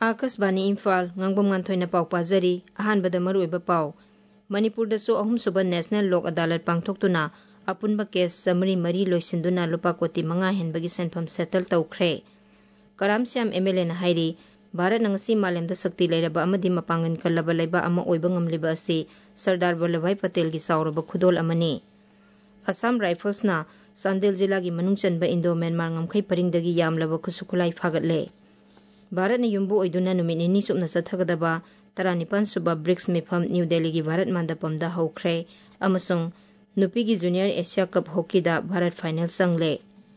Akashvani Imphal ngangbom nganthoi pau pajari ahanbada maruiba pau Manipur da so ahum suba National Lok Adalat pangthoktuna apunba case samri mari loisinduna lupa koti 5 henbagi senfam settle tawkhre Karamsyam MLA na hairi Bharat nangasi malemda sakti leiraba amadi mapangan kallaba leiba ama oiba ngamliba asi Sardar Vallabhbhai Patel gi sauraba khudol amani Assam Rifles na Sandel jila gi manungchanba Indo-Myanmar ngamkhai paringdagi yamlaba khusukulai phaгаtle Bharat ni yumbu oiduna numit ni supna sathagadaba 19 suba BRICS mifam New Delhi gi Bharat mandapam da haukhre amasung nupi gi Junior Asia Cup hockey da Bharat final sangle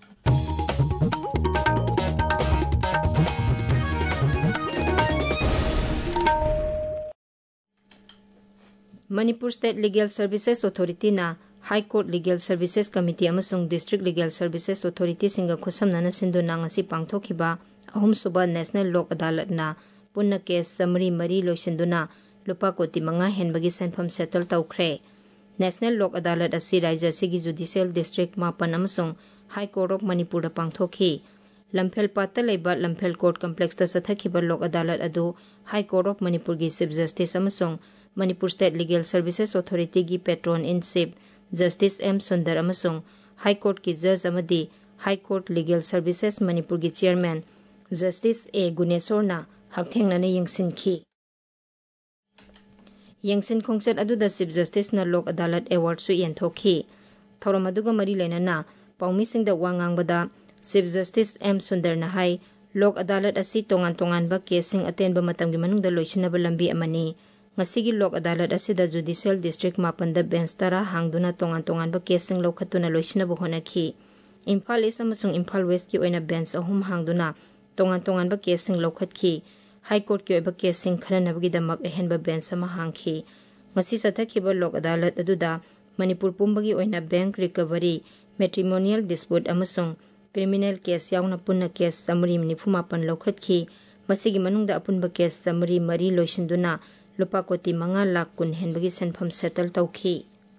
Manipur State Legal Services Authority na High Court Legal Services Committee amasung District Legal Services Authority singa khusamnana sinduna ngasi pangthokiba ahum suba National Lok Adalat na punna case samri mari loisinduna lupa koti 5 henbagi senfam settle tawkhre National Lok Adalat asi Raija sigi Judicial District mapan amasung High Court of Manipur da pangthoki Lamphel patta leiba Lamphel Court Complex ta sathakiba Lok Adalat adu High Court of Manipur gi Chief Justice amasung Manipur State Legal Services Authority gi Patron in Chief Justice M Sundar amasung High Court ki Judge amadi High Court Legal Services Manipur gi Chairman Justice A Guneshwar na hakthengna yengsinki Yengsin khongchat aduda Chief Justice na Lok Adalat Award su yenthokhi thoram aduga mari leinana paumi singda wangangbada Chief Justice M Sundar na hai Lok Adalat asi tongan ba case sing atenba matamgi manungda loisinaba lambi amani ngasigi Lok Adalat asida Judicial District mapanda bench tara hangduna tongan ba case sing lokhatuna loisinaba honakhi Imphal East amasung Imphal West ki oina bench ahum hangduna tongan ba case sing lokhatkhi High Court ki oiba case sing khananabagi damak ehenba bench ama hangkhi ngasi sathakhiba Lok Adalat aduda Manipur pumbagi oina bank recovery matrimonial dispute amasung criminal case yauna punna case samri 94 lokhatkhi masigi manungda apunba case samri mari loisinduna lupa koti 5 lakh kun henbagi senfam settle tawkhi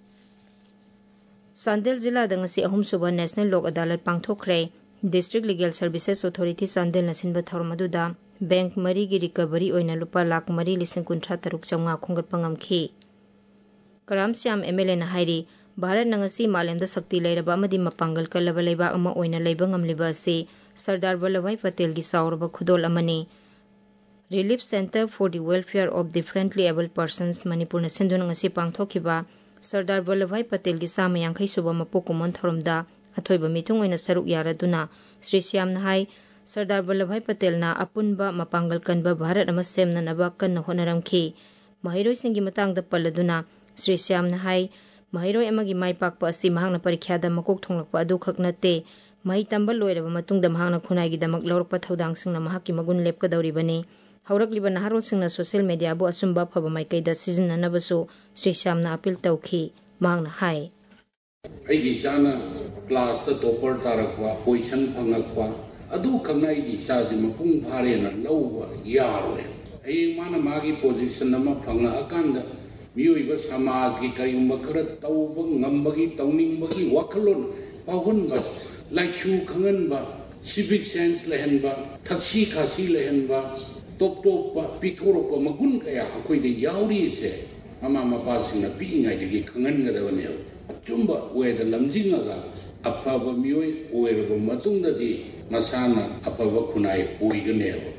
Sandel jila da ngasi ahum suba National Lok Adalat pangthokre District Legal Services Authority Sandel nasinba thormaduda bank mari gi recovery oina lupa lakh mari lising kunthra taruk chawnga khongatpa ngamkhi Karamsyam MLA na hairi Bharat nangasi malemda sakti leiraba amadi mapangal kallaba leiba ama oina leiba ngamliba asi Sardar Vallabhbhai Patel gi sauraba khudol amani Relief Center for the Welfare of Differently Abled Persons Manipur na sinduna ngasi pangthokiba Sardar Vallabhbhai Patel gi sama yangkhai suba mapokumon thoromda athoiba mitung oina saruk yaraduna Sri Syam na hai Sardar Vallabhbhai Patel na apunba mapangal kanba Bharat ama semnanaba kanna honaramkhi mahiroi singi matangda palladuna Sri Syam na hai mahiroi amagi maipakpa asi mahangna parikhya makok thonglakpa adu khak natte mahi tamba loiraba matungda mahangna khunai gi damak lawrakpa thodang singna mahakki magun lepkadawribani haurakliba naharol singna social media bu asumba phaba maikaida sizinanabasu Sri Syam na appeal tawkhi mahangna hai aigi sana class ta topper tarakwa position phangakwa adu khangna aigi saji mapung phare na lawwa yarwe ai mana magi position nama phanga akanda miyoiba samaj gi kayumba khara tawba ngambagi tawningbagi wakhalon pahunba laishu khanganba civic sense lehenba thakshi khasi lehenba top pithoropa magun kaya akoide yauri se mama mapa singna piingai degi khangangadabane achumba weda lamjingaga afaba miyoi oeraba matungdadi masana afaba khunai oiganeba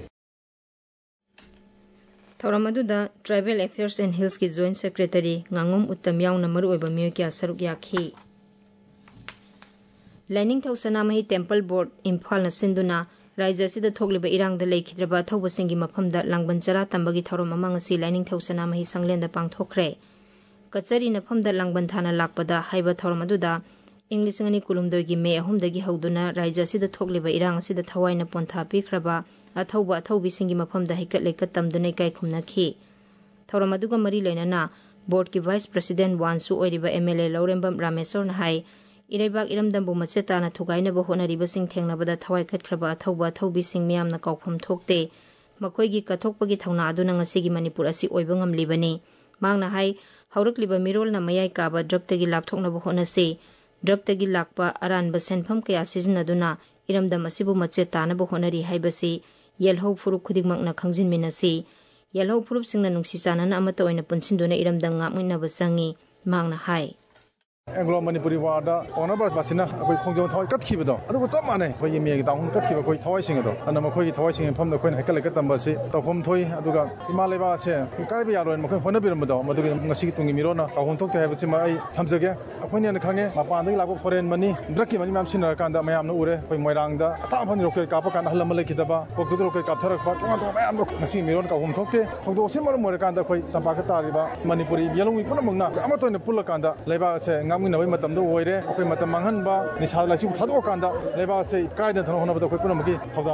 Thoramaduda Tribal Affairs and Hills ki Joint Secretary Ngangom Uttam yauna maru oiba miyo kya saruk yakhi Lining Thausana Mahi Temple Board Imphal na sinduna Raija sida thogliba irangda leikhidraba thauba singi maphamda langban chara tambagi thorom ama ngasi Lining Thausana Mahi sanglenda pangthokre Kachari na phamda langban thana lakpada haiba thoramaduda English ngani kulumdoi gi me ahumdagi hauduna Raija sida thogliba irang sida thawaina pontha pikhraba athauba athaubi singi maphamda haikat leikat tamdunai kai khumnakhi thoramaduga mari leinana board ki vice president wansu oiriba MLA Laurembam Rameswar na hai Ireibak iramdambu machetana thugaina ba honariba sing thengnabada thawai khatkraba athauba athaubi sing miyamna kaufam thokte makoigi kathokpagi thawna aduna ngasigi Manipur asi oiba ngamlibani mangna hai haurakliba mirol na mayai kaba drug tagi lapthokna ba honase drug tagi lakpa aranba senpham kaya sizinaduna iramdam asibu machetana ba honari haibasi ꯌꯦꯜꯍꯧ ꯐꯨꯔꯨꯞ ꯈꯨꯗꯤꯡꯃꯛꯅ ꯈꯪꯖꯤꯟꯃꯤꯟꯅꯁꯤ ꯌꯦꯜꯍꯧ ꯐꯨꯔꯨꯞꯁꯤꯡꯅ ꯅꯨꯡꯁꯤ ꯆꯥꯟꯅꯅ ꯑꯃꯠꯇ ꯑꯣꯏꯅ ꯄꯨꯟꯁꯤꯟꯗꯨꯅ ꯏꯔꯝꯗꯝ ꯉꯥꯛꯃꯤꯟꯅꯕ ꯆꯪꯉꯤ ꯃꯍꯥꯛꯅ ꯍꯥꯏ एंग्लो मणिपुरी वार्ड ऑनरबर्स बासिना अखोई खोंजों थवाई कटखिबदो अदुबो चप माने अखोई मेगी दाउन कटखिबो अखोई थवाई सिंगदो अन मखोई थवाई सिंग फमद अखोई हेकल हेकल तंबसी तफम थोई अदुगा इमा लेबा से कायबे यारोन मखोई होना बिरमदो मदुगी ngasi tungi mirona काहुन थोकते हाइबसि मा आई थमजगे अखोई ने खांगे मपानदगी लाबो फॉरेन मनी ड्रगकी मनी मैम सिनर कांदा मयाम न उरे अखोई मोइरांगदा अताफन रोके कापा कान हलम लेखिदबा कोकदो रोके कापथरकबा तोंगा मयाम ngasi मिरोन काहुन थोकते थोकदो से मर मोरे कांदा अखोई तंपाका तारिबा मणिपुरी येलुंगी पुन मंगना अमतोइन पुल कांदा लेबा से ngamgi नबै मतमदो ओइरे अखोई मतम मंगहनबा निसा लाइसु थादो कांदा लेबा से कायदा थनो होनबदो अखोई पुनमकी थौदां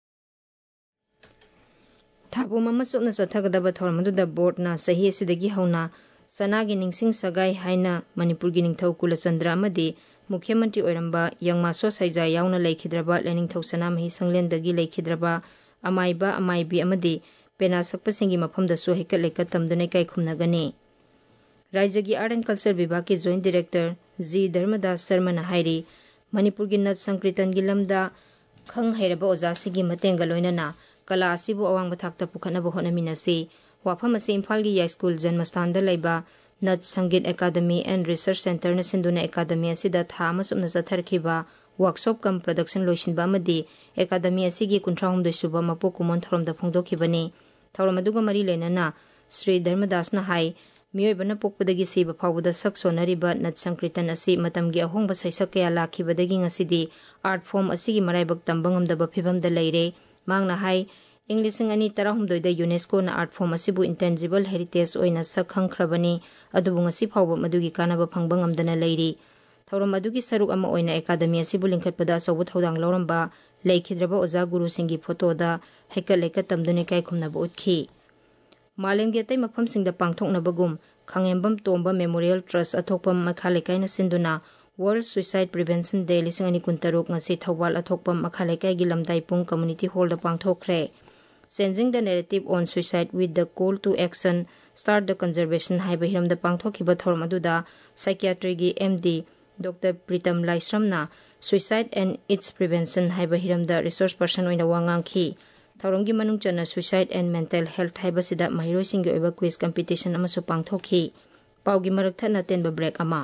थाबोम अमा सुपना चथगदबा थौरमदुदा बोर्डना सही असिदगी हौना सनागी निंगसिंग सगाई हाइना मणिपुरगी निंगथौ कुलचंद्र अमदी मुख्यमंत्री ओइरंबा यंगमासो सैजा यावना लेखिद्रबा लेनिंगथौ सनामही संगलेंदगी लेखिद्रबा अमाइबा अमाइबी अमदी पेना सकपसिंगी मफमदसु हेकल लेकत तमदुनै काइखुमनगनी राज्यगी आर्ट एंड कल्चर विभाग के जॉइंट डायरेक्टर जी धर्मदास शर्मा हाइरी मणिपुर की नट संकीर्तन की लमदा खंग हैरबा ओजासिगी मतेंगा लोइनना कला असिबु अवांग थाकता पुखनबा होनमिनसी वाफम असे इम्फाल की या स्कूल जन्मस्थान लैबा नट संगीत एकादमी एंड रिसर्च सेंटर न सिंधुना एकादमी असिदा था अमसुमना चथरखिबा वर्कशॉप कम प्रोडक्शन लोइसिनबा अमदी एकादमी असिगी 53 सुबा मपो कुमोन थौरमदा फोंदोखिबनी थौरम अदुगा मरी लेनना श्री धर्मदासना हाई मियोइबना पोकपदगी सिबा फावबदा सक सोनरिबा नट संकीर्तन असी मतमगी अहोंगबा सैसक कया लाखिबदगी ngасidi आर्ट फॉर्म असिगी मराइबक तंबंगमदबा फिबमदा लैरे मांगना हाई इंग्लिशिंग अनि 19 यूनेस्को ना आर्ट फॉर्म असिबु इंटेंजिबल हेरिटेज ओइना सक खंखरबनी अदुबु ngasi फावबा मदुगी कानबा फंगबंगमदना लैरी थौरम अदुगी सरुक अमा ओइना एकादमी असिबु लिंखतपदा सौबु थौदांग लौरंबा लैखिद्रबा ओजा गुरु सिंगी फोटोदा हेकल लेकत तमदुने काइखुमनबा उतखी मालेमगी अतै मफमसिंगदा पांगथोकनबगुम खांगेंबम तोंबा मेमोरियल ट्रस्ट अथोकपम मखालेकाइना सिंधुना world suicide prevention day 2023 ngasi Thoubal अथोकपम मखालेकाइगी लमदाइपुंग कम्युनिटी हॉल दा पांगथोकरे Changing the narrative on suicide with the call to action start the conservation haiba hiramda pangthokhiba thorum aduda psychiatry gi MD Dr. Pritam Laisramna suicide and its prevention haiba hiramda resource person oina wangangki थौरंगी मनुंग चना suicide and mental health हाइबसिदा महिरोसिंगी ओइबा quiz competition अमसु पांगथोखी पाउगी मरक थना तेनबा ब्रेक अमा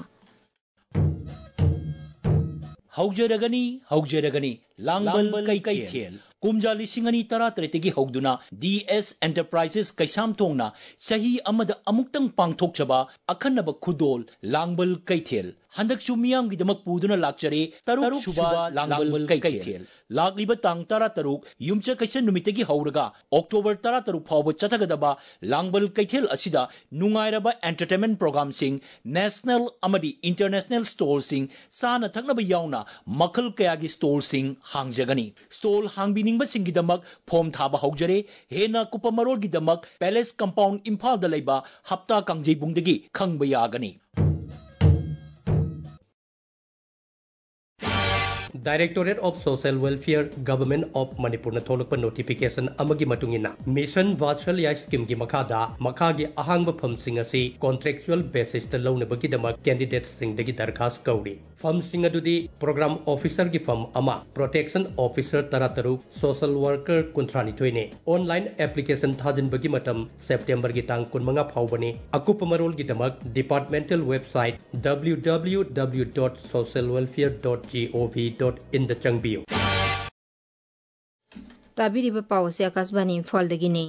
हौजरगनी लांगबल कैथेल कुमजा 2013 हौदुना DS एंटरप्राइजेस कैसाम तोंगना सही अमद अमुक्तंग पांगथोकचबा अखन्नब खुदोल लांगबल कैथेल हंदकचु मियामगिदमक पुदुना लाक्चरे तरुक सुबा लांगबल कैथेल लाक्लिबा तांग 13 युमचा कैसन नुमितगी हौरगा अक्टोबर 13 फावबा चथगदबा लांगबल कैथेल असिदा नुंगाइरबा एंटरटेनमेंट प्रोग्राम सिंग नेशनल अमदी इंटरनेशनल स्टॉल सिंग साना थकनबा यावना मखल कयागी स्टॉल सिंग हांगजगनी स्टॉल हांगबिनिंगबा सिंगिदमक फॉर्म थाबा हौजरे हेना कुपमरोलगिदमक पैलेस कंपाउंड इम्फालदा लैबा हप्ता कांगजेबुंगदगी खंगबा यागनी Directorate of Social Welfare Government of Manipur na tholokpa notification amagi matungina Mission Vatsalya scheme gi makhada makhagi ahangba phamsing asi contractual basis ta lounabagi damak candidates sing dagi darkhas kauri phamsing adudi program officer gi pham ama protection officer tarataru social worker kuntrani thoine online application thajin bagi matam September gi tang 15 phawbani akupamarol gi damak departmental website www.socialwelfare.gov.in द चंगबियो ताबिरिबा पाव से आकाशवाणी इम्फाल दगिने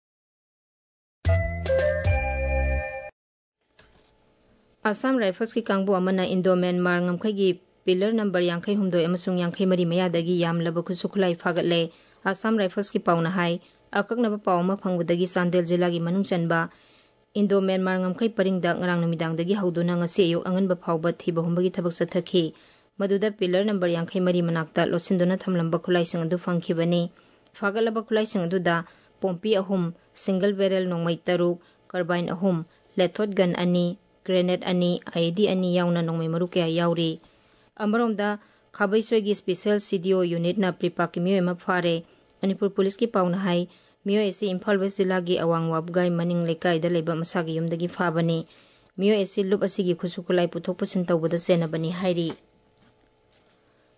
Assam rifles की कांगबो अमना Indo Myanmar ngमखैगी पिलर नंबर 53 अमसुंग 53 मयादगी यामलब खुसुखुलाई फागतले आसाम राइफल्स की पावना हाई अककनबा पावमा फंगबदगी चांदेल जिला की मनुंग चनबा इंडो म्यांमार ngमखै परिंगदा ngarang numidangdagi hauduna ngasi ayuk anganba phawba thiba humbagi thabak sathakhi मदुदा पिलर नंबर 53 मनाक्ता लोसिंदुना थमलंबा खुलाइसिंग अदु फंखिबनी फागलबा खुलाइसिंग अदुदा पोम्पी अहुम सिंगल बैरल नोंमै तरुक कार्बाइन अहुम लेथोट गन अनि ग्रेनेड अनि आईडी अनि यावना नोंमै मरु कया यावरी अमरोमदा खाबैसोगी स्पेशल सीडीओ यूनिट ना प्रिपा की मियोमा फारे मणिपुर पुलिस की पाउना हाई मियो एसी इम्फाल वेस्ट जिला की अवांग वाबगाई मनिंग लेकाइदा लेबा मसागी युमदगी फाबनी मियो एसी लुप असिगी खुसुकुलाई पुथोक पुसिन तौबदा सेनबनी हाइरी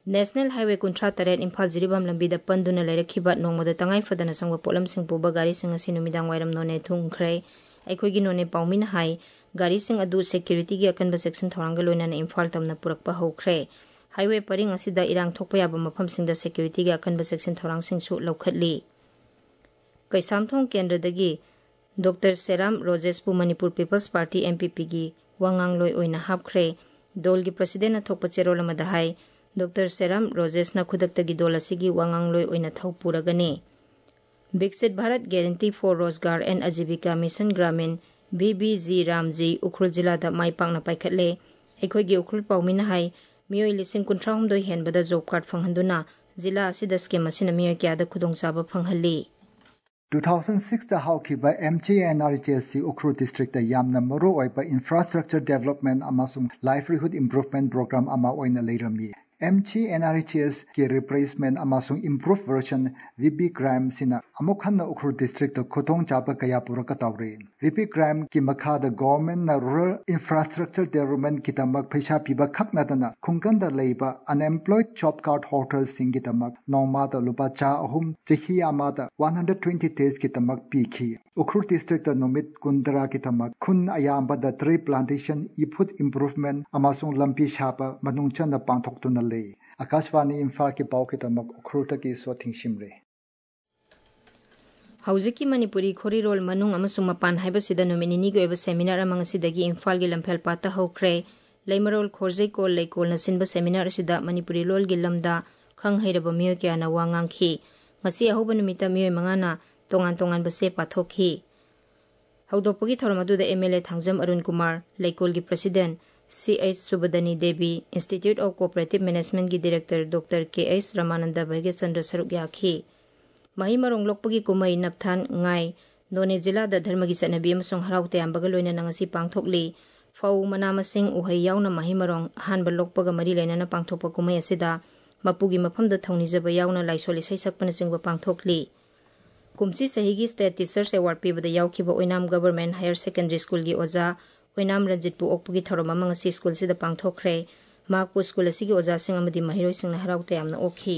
नेशनल हाईवे 38 इम्फाल जिरीबाम लंबीदा पंदुना लेरखिबा नोंमदा तंगाई फदना संगवा पोलमसिंग पुबा गारीसिंग असि नुमिदांग वाइरम नोने थुंखरे अखोगी नोने पाउमिन हाई गारीसिंग अदु सेक्यूरिटी की अकनबा सेक्शन थौरांगा लोइनाना इम्फाल तमना पुरकपा हौखरे हाईवे परिंग असिदा इरांग थोकपा याबा मफमसिंगदा सेक्यूरिटी की अकनबा सेक्शन थौरांगसिंगसु लौखटली कैसामथोंग केंद्रदगी डॉक्टर सेराम रोजेसपु मणिपुर पीपल्स पार्टी एमपीपी की वांगांग लोई ओइना हापखरे दोल की प्रेसिडेंट थोकपा चेरोल अमदा हाई डॉक्टर सेराम रोजेसना खुदक्तगी दोल असिगी वांगांग लोई ओइना थौ पुरगने Viksit Bharat guarantee for Rozgar and Ajeevika mission Gramin VBG Ramji Ukhrul जिला माइपाकना पाइखटले अखोगी उखरुल पाउमिना हाई मियोई लिसिंग 53 हेनबदा जॉब कार्ड फंगहंदुना जिला असिदा स्कीम असिना मियोई क्यादा खुदोंचाबा फंगहल्ली 2006 da haukiba MCNRHS Ukhrul district da yamna maru oiba infrastructure development amasung livelihood improvement program ama oina leirami MCNRHS ki replacement amasung improved version VB Gram sina amokhanna Ukhrul district da khotong chapa kaya puraka tawre VB Gram ki makha da government na rural infrastructure development kitamak phaisa piba khakna dana khungkanda leiba unemployed job card holders singitamak nongma da lupa cha ahum chehi amada 120 days kitamak pikhi Ukhrul district da nomit kundra kitamak khun ayamba da tree plantation iput improvement amasung lampi shapa manungchan da pangthok le Akashvani Imphal ki pau kitamak Ukhrul ta ki so thingshimre हौजिकी Manipuri खोरीरोल मनुंग अमसुंग मपान हाइबसिदा नुमिनिनी गी ओइबा seminar अमंग सिदगी इम्फाल गी लंफेल पाता हौखरे लेमरोल खोरजै कोल लेकोल न सिनबा seminar सिदा मणिपुरी लोल गी lambda खंग हैरबा मियो क्याना वांगांखी ngasi ahoba numita miyoy mangana tongan tongan base pathokhi haudopogi thormadu da MLA thangjam Arun Kumar Laikol gi president CH Subadani Devi Institute of Cooperative Management gi director Dr KS Ramananda Bhage Chandra Saruk yakhi mahi marong lokpagi kumai napthan ngai none jila da dharma gi sanabi amsong haraute ambaga loina nangasi pangthokli fau manamasing uhai yauna mahi marong hanba lokpaga mari lena na pangthokpa kumai asida mapugi mafamda thaunijaba yauna laisol isai sakpana singba pangthokli kumsi sahigi state teachers award pibada yaukhiba oinam government higher secondary school gi oja oinam ranjitpu okpugi thoroma mangasi school sida pangthokre makpu school asigi oja sing amadi mahiroi singna haraute amna okhi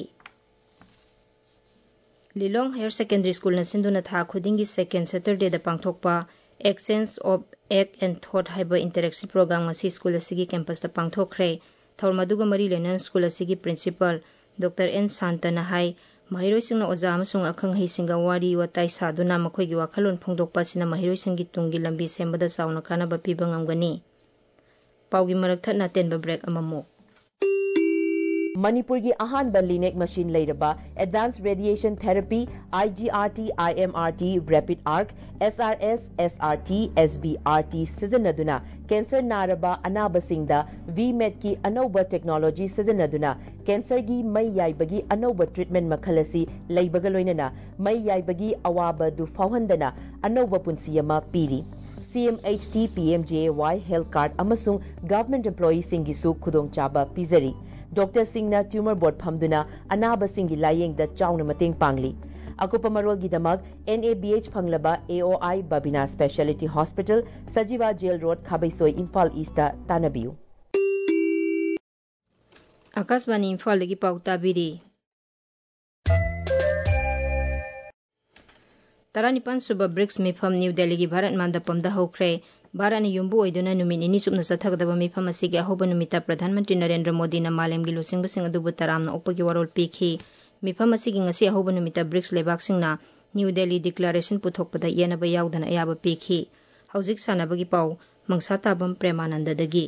Lilong higher secondary school na sinduna tha khudingi second saturday da pangthokpa exchange of act and thought haiba interaction program ngasi school asigi campus da pangthokre Thormaduga Mari Lenan School asigi principal Dr. N. Santana hai mahiroi singna oja amasung akhang hei singa wari watai saduna makhoi gi wakhalon phongdokpa sina mahiroi singi tungi lambi sembada sauna kana ba piba ngamgani paugi marak thatna tenba break amamo Manipur ki ahanba linek machine leiraba advanced radiation therapy IGRT IMRT rapid arc SRS SRT SBRT sijanaduna cancer naraba anabasingda VMED ki anoba technology sijanaduna cancer gi mai yaibagi anoba treatment makhalasi leibaga loinana mai yaibagi awaba du fauhandana anoba punsiyama piri CMHT PMJAY health card amasung government employee singi su khudong chaba pizari Dr. Singna tumor board phamduna anaba singi layeng da chauna mateng pangli akupa marol gi damag NABH phanglaba AOI Babina Specialty Hospital Sajiva Jail Road Khabaisoi Imphal East ta tanabiu Akashvani Imphal gi pauta biri Taranipan suba BRICS mifam New Delhi gi Bharat mandapam da hokre Bharani yumbu oiduna numini ni subna sathagdaba mifam asigi ahoba numita Pradhan Mantri Narendra Modi na malem gi lusingba sing adubu taramna okpagi warol pikhi mifam asigi ngasi ahoba numita BRICS lebak singna New Delhi Declaration puthokpada yenaba yaudana ayaba pikhi hauzik sanabagi pau mangsa tabam Premananda dagi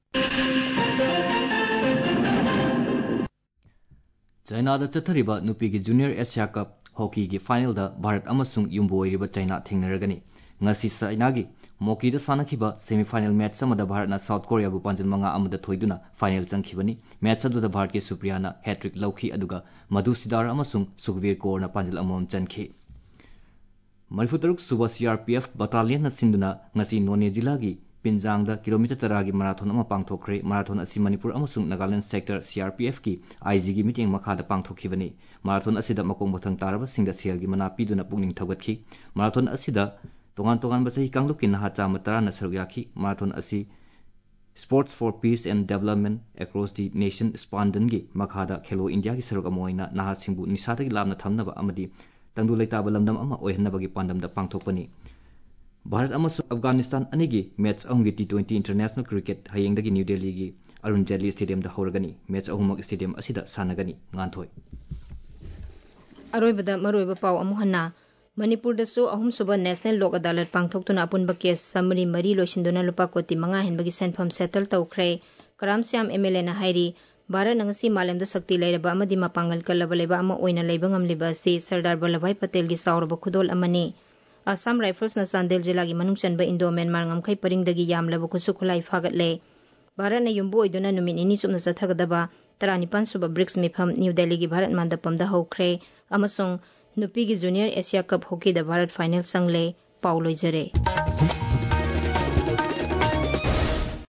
China da chathariba nupi gi Junior Asia Cup hockey gi final da Bharat amasung yumbu oiriba China thengnaragani ngasi China gi Moki da sanakhiba semi-final match samada Bharat na South Korea bu panjin manga amada thoiduna final changkhibani match adu da Bharat ke Supriya na hat-trick lauki aduga Madhu Sidar amasung Sukhbir Kaur na panjil amom chankhi Marifutaruk suba CRPF battalion na sinduna ngasi None jila gi Pinjang da kilometer taragi marathon ama pangthokre marathon asi Manipur amasung Nagaland sector CRPF ki IG gi meeting makha da pangthokhibani marathon asida makong bothang taraba singda sel gi mana piduna pungning thogatkhi marathon asida tongan tongan ba sahi kangluk ki naha cha matara na sargyakhi marathon asi Sports for Peace and Development Across the Nation Spandangi Makhada Khelo India ki saruk amoina naha singbu nisatagi lamna thamnaba amadi tangdu leitaba lamdam ama oihnabagi pandamda pangthokpani. Bharat amasu Afghanistan anigi match ahumgi T20 International Cricket hayengdagi New Delhi gi Arun Jaitley Stadium da horagani match ahumak stadium asida sanagani nganthoi. Aroibada maroiba paw amuhanna Manipur da su ahum suba National Lok Adalat pangthoktuna apunba case summary mari loisinduna lupa koti manga henbagi senfam settle tawkhre Karam Syam MLA na hairi Bharat nangasi malemda sakti leiraba amadi mapangal kalaba leba ama oina leiba ngamliba asi Sardar Vallabhbhai Patel gi sauraba khudol amani. Assam Rifles na Sandel jila gi manung chanba Indo Myanmar ngamkhai paringdagi yamlaba kusu khulai phagatle. Bharat na yumbu oiduna numin ini sumna sathagadaba 19 suba BRICS mifam New Delhi gi Bharat mandapamda hokre amasung Nupi ki Junior Asia Cup Hockey da Bharat Final sangle Paulo Jare.